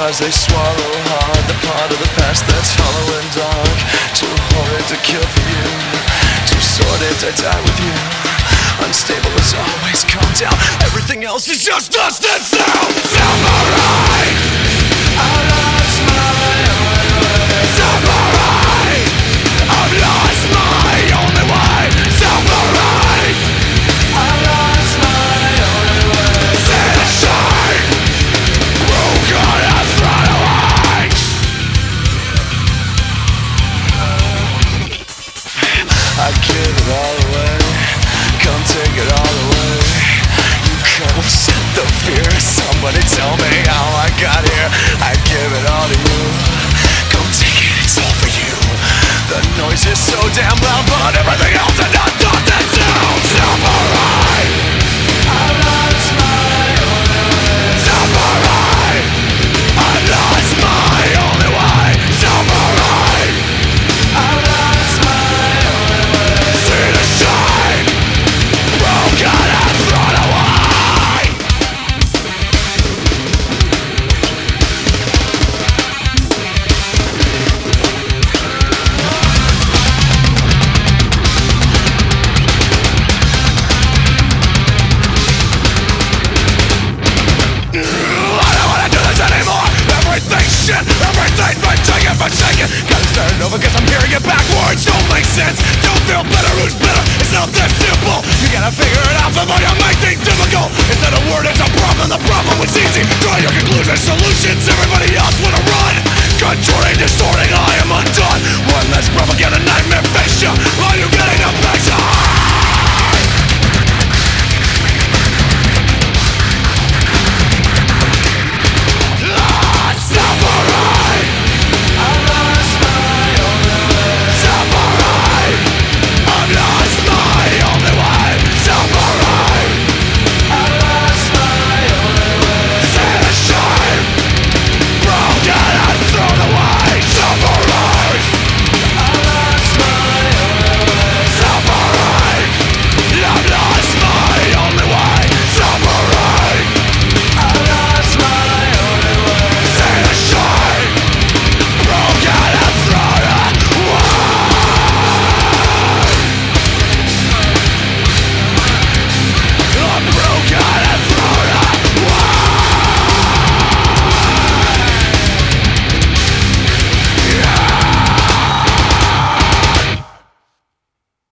Scars they swallow hard, the part of the past that's hollow and dark. Too horrid to kill for you, too sordid to die with you. Unstable as always, calm down. Everything else is just dust and sound. Samurai, I lost my only way. Samurai, I've lost my only way. Samurai, I lost my only way. See the shine, broken and thrown away. I give it all away. Come take it all away. You come set the fear. Somebody tell me how I got here. I give it all to you. Come take it, it's all for you. The noise is so damn loud, but everything else is not done and sound. Samurai, I lost my only way. Samurai, I lost my only way. Samurai, I lost my only way. See the shine, broken and thrown away. I don't wanna do this anymore. Everything's shit, everything's been taken for shaking. Gotta start it over cause I'm hearing it backwards. Don't make sense, don't feel better, who's better? It's not that simple. You gotta figure it out before you make things difficult. It's not a word, it's a problem. The problem was easy. Try your